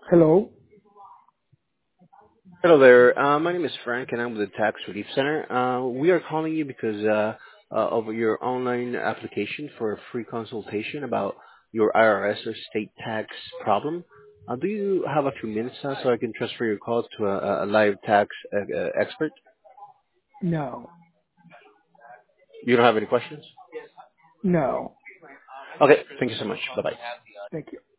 Hello? Hello there. My name is Frank, and I'm with the Tax Relief Center. We are calling you because of your online application for a free consultation about your IRS or state tax problem. Do you have a few minutes now so I can transfer your call to a live tax expert? No. You don't have any questions? No. Okay. Thank you so much. Bye-bye. Thank you.